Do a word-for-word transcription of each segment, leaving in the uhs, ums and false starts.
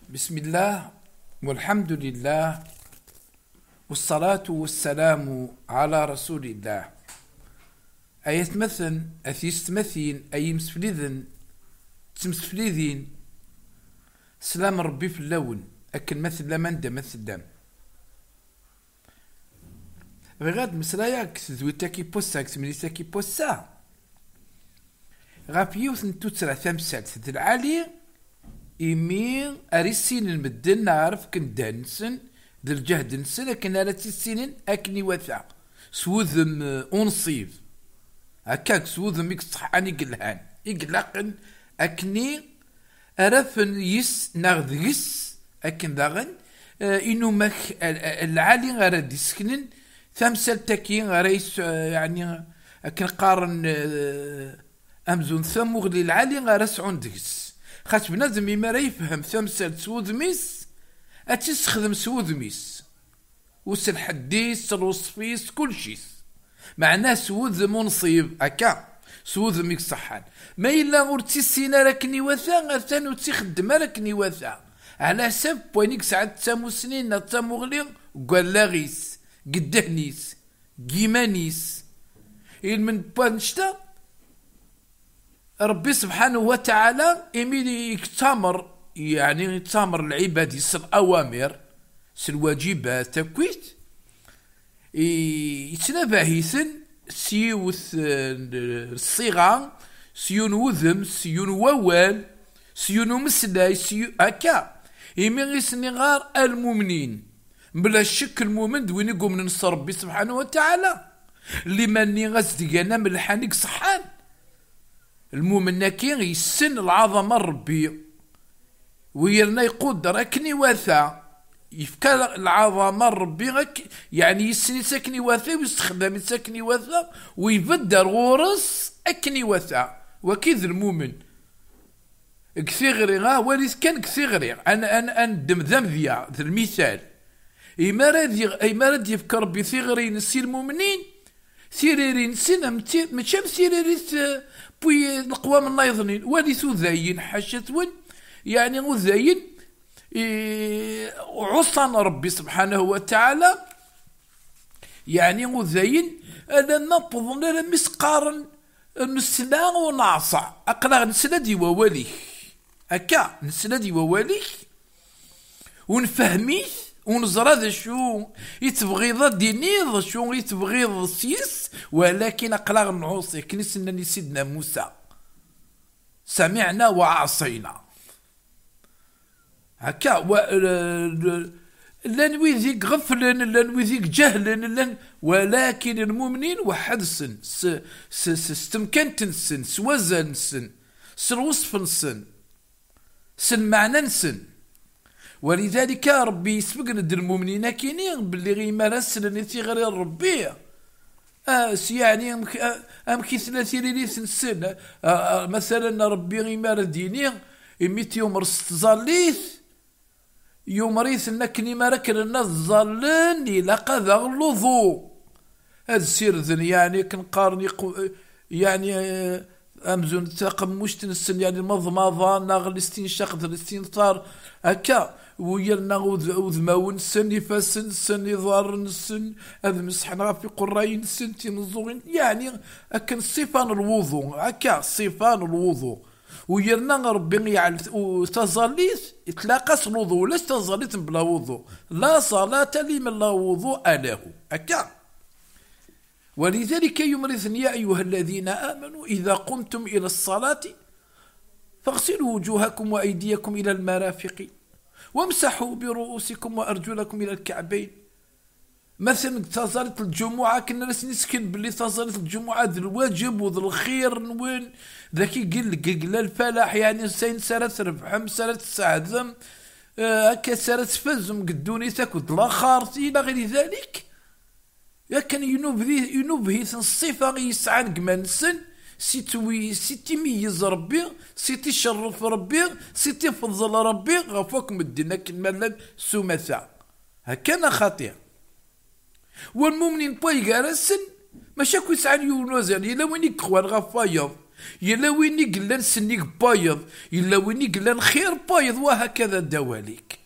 بسم الله والحمد لله والصلاة والسلام على رسول الله. أيت مثل أثيست مثين أي مسفلذن تمسفلذين سلام ربي في اللون أكن مثل لمن دا مثل دم غاد مسلاياك ذويتاكي بوسا كتمنيتاكي بوسا غاف يوثن توترا ثمسات ذي العالي إيمي أريسين المدن نعرف كندانسن ذي الجهد نسن لكن على تسينين أكني وثا سوذم أنصيف هكاك سوذم يكصحاني قلهان يقلقن أكني أرفن يس نغذيس أكن داغن آه إنو مك العالي غير ديسكنن ثمسل تاكين غريس آه يعني أكن قارن آه أمزون ثموغ للعالي غير سعون ديس خاطر بنادم ما راه يفهم ثمسل سوذميس أتستخدم سوذميس وس الحديث الوصفيس كل شيء معناه سوذ منصيب هكا سوذ ميك صحان ما إلا غورتي السينا راكني وثا غير ثانو تيخدم راكني وثا على حسب بوينيك ساعات تامو سنين تامو غلي قال لاغيس قدهنيس قيمانيس إل من بانشتا ربي سبحانه وتعالى إميلي يكتامر يعني يتامر العباد يصل أوامر سل واجبات تكويت يتنبهيثن سيوث الصيغة سيون وذم سيون ووال سيون مسلاي سيون هكا إمي غيسني غار المؤمنين بلا شك المؤمن دوين يقوم من نصر ربي سبحانه وتعالى لمن غزدقنا من الحانيك صحان المؤمن كي يسن العظمة ربي ويرنا يقدر أكني واثا يفكر العظمة ربي يعني يسني ساكني واثا ويستخدم ساكني واثا ويبدر غورس أكني واثا وكيذ المؤمن كثيغري غا وليس كان كثيغري أنا أنا أندم ذنبيا ذا المثال إما راد يفكر بثيغري نسي المؤمنين ثيريرين سنة مشام ثيريريت بوي القوام النايضنين وليس ذاين حاشتون يعني وذاين إيه عصانا ربي سبحانه وتعالى يعني وذاين أنا نبض لنا مسقارن نسنا ونعصع أقلا نسنا دي وواليه هكا نسنا دي وواليه ونفهميه ونزرى ذا شو يتبغيض دينيض شو يتبغيض سيس ولكن أقلا نعوصي كنسنا سيدنا موسى سمعنا وعصينا هكا و لان ويذيك غفلا لان ويذيك جهلا لان ولكن المؤمنين وحد سن استمكنت سن سوزن سن سنوصف سن سن معنى سن ولذلك ربي يسبقنا د المؤمنين كاينين باللي غير مرسل نتي غير ربي آه يعني ام كي ثلاثين ليث سن آه آه مثلا ربي غير مار ديني اميت يوم رست زاليث يوم ريث نكني ما ركن الناس ظلن الى قذا اللضو هذا السير ذن يعني كنقارن يعني آه امزون تاقم مشتنسن يعني المضمضه ناغ الاستنشاق ذا الاستنثار هكا ويرنا وذماون سن يفاسن سن يضار نسن هذا مسحنا في قراين سن تنزوين يعني اكن صفان الوضوء هكا صفان الوضوء ويرنا ربي يعلم وتزاليث يتلاقى الوضوء لا تزاليث بلا وضوء لا صلاة لمن لا وضوء له هكا ولذلك يمرثن يا أيها الذين آمنوا إذا قمتم إلى الصلاة فاغسلوا وجوهكم وأيديكم إلى المرافق وامسحوا برؤوسكم وأرجلكم إلى الكعبين. مثلا تصلت الجمعة كنا نسكن باللي تصلت الجمعة ذي الواجب وذي الخير وين ذاكي قل قل الفلاح يعني سين سارت ربحم سارت سعدم هكا سارت فزم قدوني تاكد لا خارتي إلى غير ذلك لكن ينوبه ينوبه الصفة يسعى قمانسن سيتوي سيتي ميز ربي سيتي شرف ربي سيتي فضل ربي غفوك مدينة كالملل سمثا هكذا خطير. والمؤمنين بوي قارسن ماشاكو يسعى يونوزان إلا وين يكوان غفايض يلا وين قلنا نسنيك بايض، يلا وين قلنا خير بايض، وهكذا دواليك.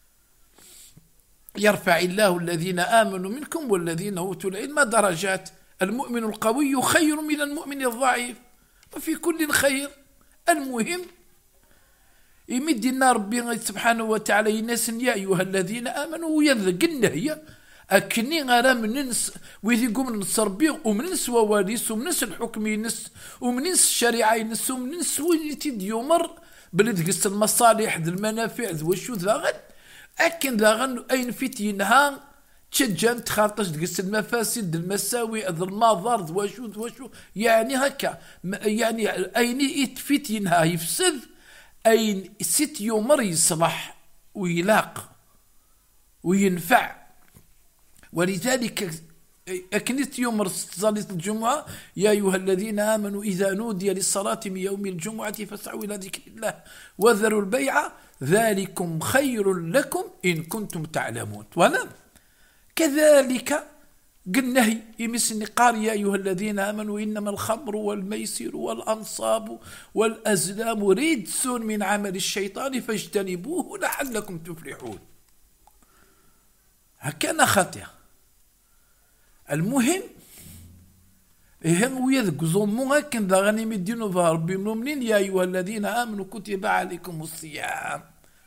يرفع الله الذين آمنوا منكم والذين أوتوا العلم درجات. المؤمن القوي خير من المؤمن الضعيف، وفي كل خير. المهم يمدنا ربي سبحانه وتعالى يناس يا أيها الذين آمنوا ويذق النهي أكني غير مننس ويذي قوم ننس ربي ومننس وواليس ومننس الحكم ينس ومننس الشريعة ينس ومننس وين تيد يمر بلد قص المصالح ذي المنافع ذي وشو ذاغن أكن ذاغن أين فيت ينهى تشجن تخاطش قص المفاسد المساوئ ذي المضار ذي وشو ذي وشو يعني هكا يعني أين يتفيت ينهى يفسد أين ست يمر يصلح ويلاق وينفع. ولذلك أكنت يوم صلاة الجمعة يا أيها الذين آمنوا إذا نودي للصلاة من يوم الجمعة فاسعوا إلى ذكر الله وذروا البيع ذلكم خير لكم إن كنتم تعلمون. ولم كذلك قلنا يمسني قال يا أيها الذين آمنوا إنما الخمر والميسر والأنصاب والأزلام رجس من عمل الشيطان فاجتنبوه لعلكم تفلحون. هكذا خطير. المهم هم ويذك زومو هكذا ذا غني مدينو ربي المؤمنين يا أيها الذين آمنوا كتب عليكم الصيام.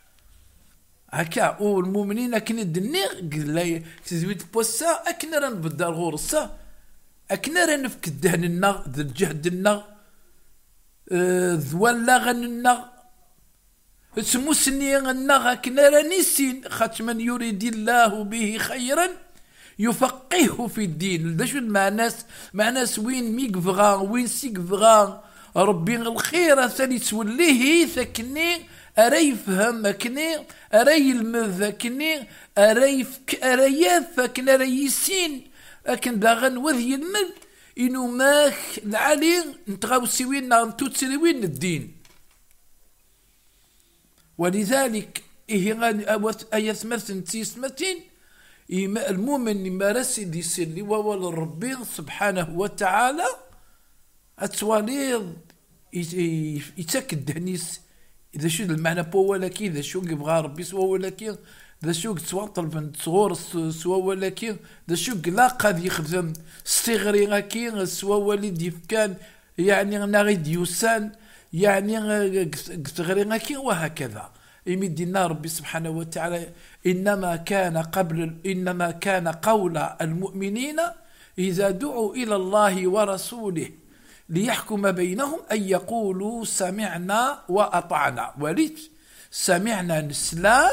هكا والمؤمنين أكن الدنيا قل تزويد بوسا أكن راه نبدا الغرصة أكن راه نفك الدهن النغ ذا الجهد النغ ذوال لاغن النغ اسمو سني النغ أكن راه نسين خاطر من يريد الله به خيرا يفقهه في الدين. ذا شو المعنى؟ معنى وين ميك فغا وين سيك فغا ربي الخير ثاني توليه ثكني أري يفهم أكني أري المذ أكني أري فك أري يفك أري يسين أكن داغن وذي المذ إنو ماك العلي نتغاو سوين نغنتو تسوين الدين. ولذلك إيه غان آيات مثل تيسمتين المؤمن يمارس يسير ووال ربي سبحانه وتعالى أتواليض يتاكد هنيس إذا شو المعنى بو ولكن إذا شو يبغى ربي سوا ولكن إذا شو تسوطل بنت صغور سوا ولكن إذا شو لا قد يخدم استغري غاكين سوا وليد يفكان يعني نغيد يوسان يعني استغري غاكين وهكذا. يمدنا ربي سبحانه وتعالى إنما كان قبل إنما كان قول المؤمنين إذا دعوا إلى الله ورسوله ليحكم بينهم أن يقولوا سمعنا وأطعنا. وليت سمعنا نسلا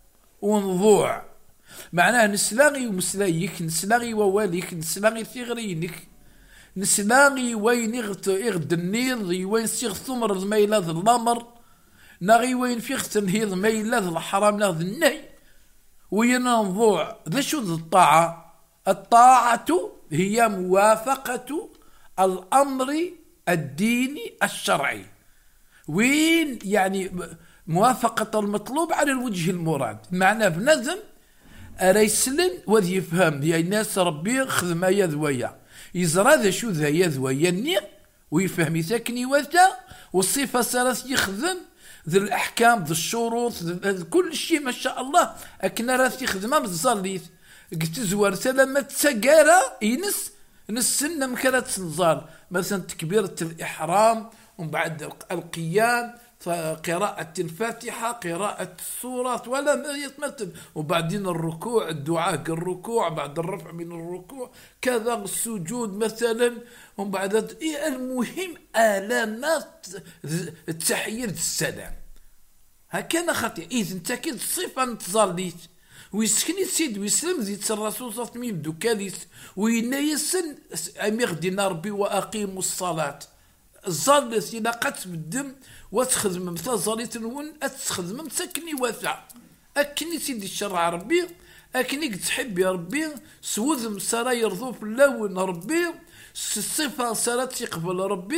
ونضوع معناه نسلاغي ومسلايك نسلاغي وواليك نسلاغي ثغرينك نسلاغي وين يغد النيض وين سيغ ثمر زميلة ذا الأمر ناغي وين فيغ تنهيض ميلة ذا الحرام ذا النهي وين نضوع. ذا شو ذا الطاعة؟ الطاعة هي موافقة الأمر الديني الشرعي وين يعني موافقة المطلوب على الوجه المراد. معناه بنظم أريسلن وذي يفهم يا الناس ربي خدمة يذويا يزرى ذا شو ذا يذويا النير ويفهم يسكني وذا والصفة سارت يخدم ذي الأحكام ذي الشروط ذي كل شيء ما شاء الله أكنا راث يخدمها متزاليث قلت زوار سلامة تسقارة ينس نسنا مكانة تنزال مثلا تكبيرة الإحرام ومن بعد القيام قراءة الفاتحة قراءة السورة ولا ما يتمثل وبعدين الركوع الدعاء الركوع بعد الرفع من الركوع كذا السجود مثلا ومن بعد المهم آلامات التحية السلام هكذا خطير. إذن تأكيد صفة نتظليت ويسكني سيد ويسلم زيت الرسول صلى الله عليه وسلم كاليس وينا يسن أمير دينا ربي وأقيموا الصلاة الظالة إلا قت بالدم وتخدم مثل ظالية نون أتخدم مسكني وثع أكني سيدي الشرع ربي أكني تحب يا ربي سوذ مسارا يرضو في اللون ربي الصفة سارت يقبل ربي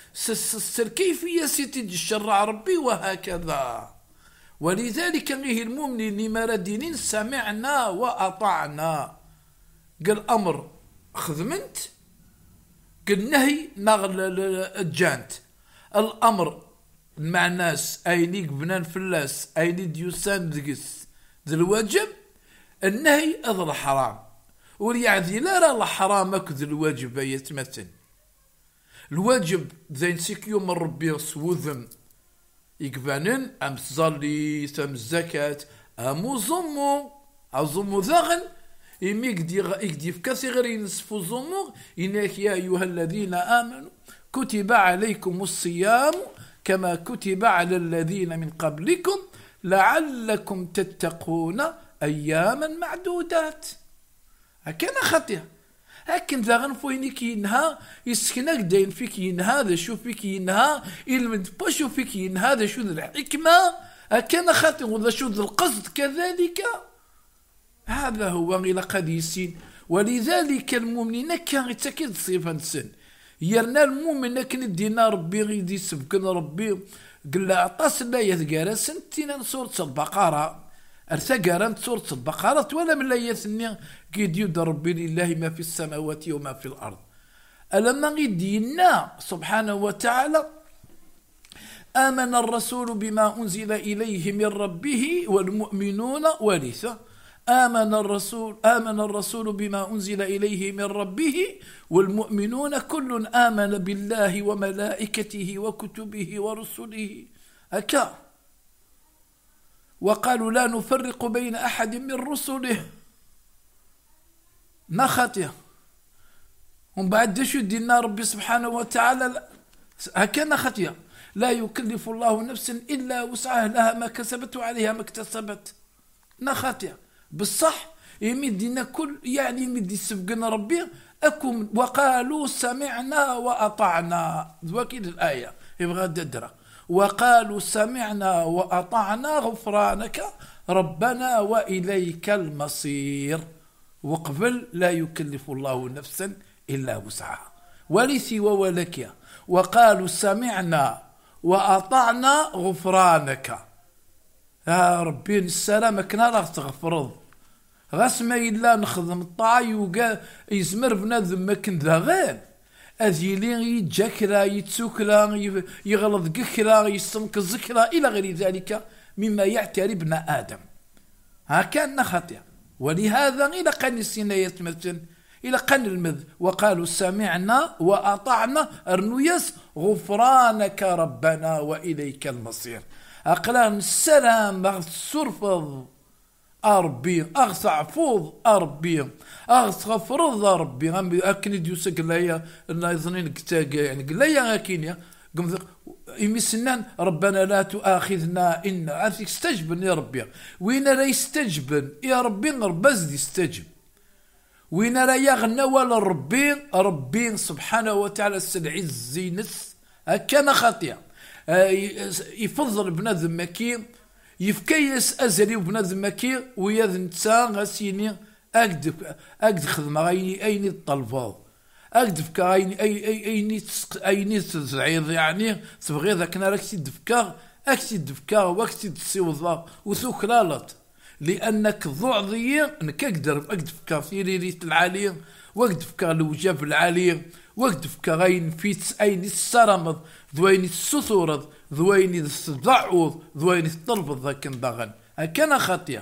الكيفية سيدي الشرع ربي وهكذا. ولذلك غيه المؤمن لما ردين سمعنا وأطعنا قال أمر خذمنت قال نهي نغل الجانت الأمر مع ناس أيني بنان فلاس أيني ديوسان دقس ذي الواجب، النهي أذ الحرام، وليعذي لا راه الحرام أكد الواجب يتمثل. الواجب ذي نسيك يوم ربي سوذم يقبانن أم تصلي ثم الزكاة أم زمو أزمو ذاغن إمي يقدي في كاسي غير ينسفو زمو إنك يا أيها الذين آمنوا كتب عليكم الصيام كما كتب على الذين من قبلكم لعلكم تتقون أياما معدودات. هكذا خطير هكذا ذاغن فوينيك ينها يسكنك داين فيك ينها ذا شو فيك ينها يلمد باشو فيك ينها ذا شو ذا الحكمة هكذا خطير وذا شو ذا القصد كذلك. هذا هو غير قد يسين. ولذلك المؤمنين كان يتأكد صفة سن يرنا المؤمن كن دينا ربي غيدي سبكن ربي قل عطاس لا يذكر سنتين سورة البقرة ارتقرنت سورة البقرة ولا من لا يثني قد يد ربي لله ما في السماوات وما في الأرض. ألما غيدينا سبحانه وتعالى آمن الرسول بما أنزل إليه من ربه والمؤمنون ورثة. آمن الرسول آمن الرسول بما أنزل إليه من ربه والمؤمنون كل آمن بالله وملائكته وكتبه ورسله أكا وقالوا لا نفرق بين أحد من رسله نخطيه. هم بعد دشو دينا ربي سبحانه وتعالى هكا نخطيه لا يكلف الله نفسا إلا وسعها لها ما كسبت وعليها ما اكتسبت نخطيه بالصح يمدينا كل يعني يمدي سبقنا ربي أكم وقالوا سمعنا وأطعنا ذوكيد الآية يبغى تدرى وقالوا سمعنا وأطعنا غفرانك ربنا وإليك المصير. وقبل لا يكلف الله نفسا إلا وسعها ولسي وولك وقالوا سمعنا وأطعنا غفرانك يا ربي السلام كنا راح تغفرض غاس ما إلا نخدم الطاعة يوقع يزمر بنادم مكن ذا غير أذيلي يتجكرا يتسكرا يغلط ككرا يستنقذ كرا إلى غير ذلك مما يعتري ابن آدم. هكذا خطير. ولهذا إلى قن السنة يتمثل إلى قن المذ وقالوا سمعنا وأطعنا أرنويس غفرانك ربنا وإليك المصير. أقلام السلام أغسرفض أربي أغسع فوض أربي أغسع فرض أربي غامي أكني ديوسا قلايا نايظنين يعني قلايا أكينيا قم إمي سنان ربنا لا تؤاخذنا إن عارفك استجبن يا ربي وين راه يستجبن يا ربي ربز يستجب وين راه يغنى ولا ربي ربي سبحانه وتعالى السلعي الزينس هكذا خطيئة يفضل بنادم مكي يفكيس ازري وبنادم مكي ويا نتا غاسيني اكد اكد خدمه ايني ايني الطلفاض اكد فكا ايني اي اي ايني ايني تزعيض يعني تبغي ذاك راك تدفكا اكسي دفكا واكسي تسيوضا وثوكلالط لانك ضعضيه انك اقدر اكد فكا في ريريت العاليه واكد فكا الوجاب العاليه واكد فكا غاين فيت ايني السرمض ذويني السثورض ذويني التضعوض ذويني الطلب ذاك ضغن هكذا خطيه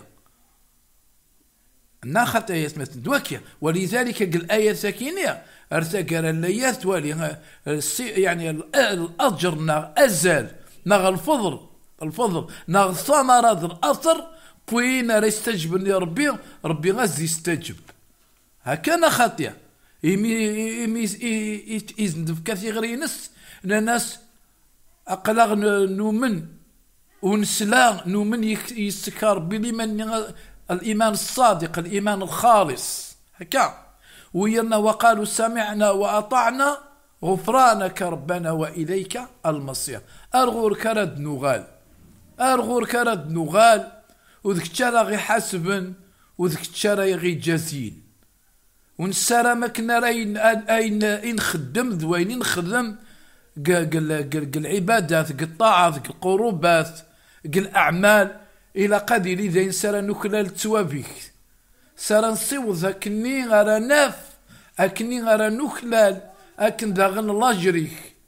نا خطيه مثل دوكيا. ولذلك قال آية ساكنة ارتقى الليات والي يعني الأجر نا أزل نا الفضل الفضل نا الثمرة الأثر بوين ريستجب يا ربي ربي غزي يستجب هكذا خطيه. إمي إمي إذن في كثير ينس ناس أقلق نؤمن ونسلا نؤمن يستكار بلمن الإيمان الصادق الإيمان الخالص هكا ويرنا وقالوا سمعنا وأطعنا غفرانك ربنا وإليك المصير. أرغور كرد نغال أرغور كرد نغال وذك تشارا غي حسبا وذك تشارا غي جازين ونسارا ما كنا راين اين اين خدم ذوين نخدم قال قال العبادات قال الطاعات قال القربات قال الاعمال الى قدر اذا انسان نكلال توابيك سارا نصيوض اكني غير ناف اكني غير نكلال اكن داغن لاجريك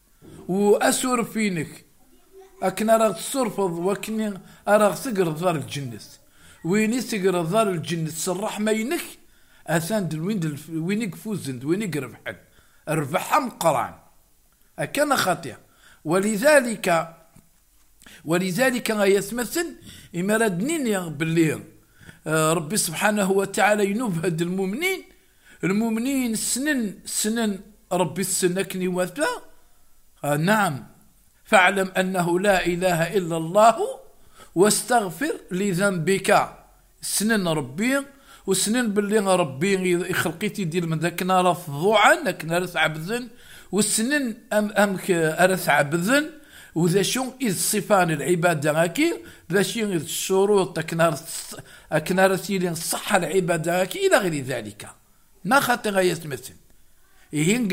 واسور فينك اكن راك تصرفض وكن راك تقرا دار الجنة وين تقرا دار الجنة الرحمة ينك اثان وين وين يفوزن وين يربحن ربحها مقران كان خاطئ. ولذلك ولذلك يتمثل إما ردنين باللي ربي سبحانه وتعالى ينبهد المؤمنين المؤمنين سنن سنن ربي السنكني وثا آه نعم فاعلم أنه لا إله إلا الله واستغفر لذنبك سنن ربي وسنن باللي ربي خلقيتي ديال من ذاك نار فضوعا ذاك نار عبذن والسنن أم أمك أرث عبذن وذا شو إذ صفان العبادة هاكي ذا شو إذ الشروط أكنار أكنار تيلين صح العبادة هاكي إلى غير ذلك ناخذ غاية مثل يهين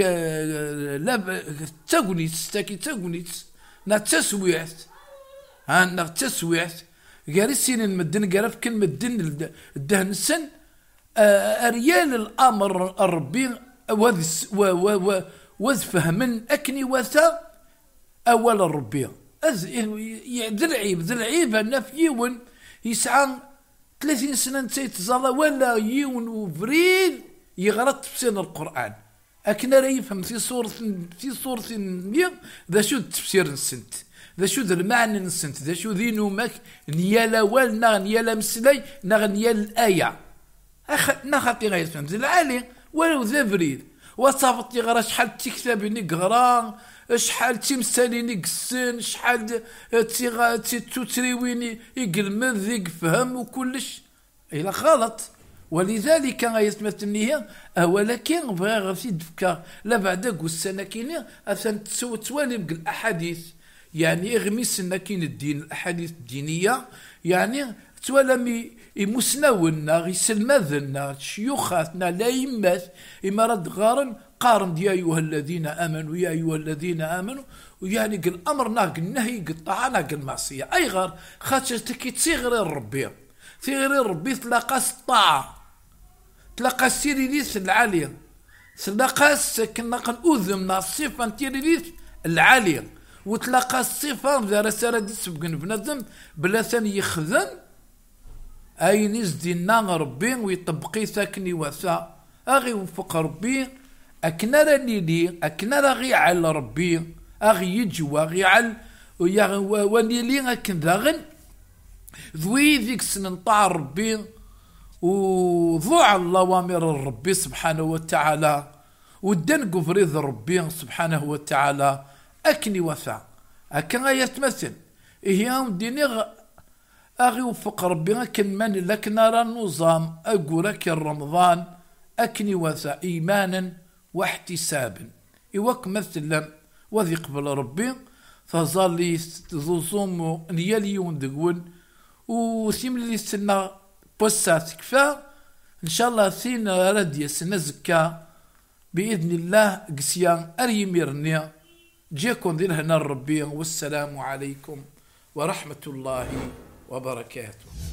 لا تقوليت تاكي تقوليت نا تسويات ها نا تسويات قال سين المدن قال في كلمة الدن الدهن السن أريال الأمر الربي وذ وذ فهمن أكني وثا أول الربي أز ذلعيب ذلعيب أن في يون يسعى ثلاثين سنة تيتزالا ولا يون وفريد يغلط في سن القرآن أكن راه يفهم في صورة في صورة مية ذا شو التفسير نسنت ذا شو ذا المعنى نسنت ذا شو ذي نومك نيالا والنا نيالا مسلاي نغ نيال الآية أخ نخطي غير فهمت العالي ولو ذا فريد وصافت يغرا شحال تكتب نقرا شحال تمثاليني قسن شحال تيغا تتريويني يقلمن ذيك فهم وكلش إلا غلط. ولذلك غيتمثلني هي ولكن بغا غير دفكا لا بعد قسنا كاين اثن تسوى توالي الاحاديث يعني اغمي سنا كاين الدين الاحاديث الدينيه يعني توالى مسناونا غيسلمذنا شيوخاتنا لا يمات اما رد غارن قارن يا ايها الذين امنوا يا ايها الذين امنوا ويعني الامر ناق النهي قطع ناق المعصيه اي غار خاطر كي تصيغ ربي تصيغ ربي تلاقى الطاعه تلاقى السيريليس العاليه تلاقى كنا كنؤذم الصفه التيريليس العاليه وتلاقى الصفه ذا رساله دي سبقن بنادم بلا ثاني يخزن اي نزدنا ربي ويطبقي ساكني وسا اغي وفق ربي اكنا راني لي اكنا راغي على ربي اغي يجوا غي على وني لي اكن ذاغن ذوي ذيك سنطاع ربي وضوع الأوامر ربي سبحانه وتعالى ودنقو فريض ربي سبحانه وتعالى أكني وفا أكن يتمثل إيه ديني أغي وفق ربي أكن من لك نرى النظام أقول لك رمضان أكني وفا إيمانا واحتسابا إيوك مثلا وذي قبل ربي فظل لي ذو صوم نياليون دقون وثيم لي سنة بوسات كفا إن شاء الله ثين ردي سنة زكا بإذن الله قسيان أريميرني جيكم ذي هنا الربي والسلام عليكم ورحمة الله وبركاته.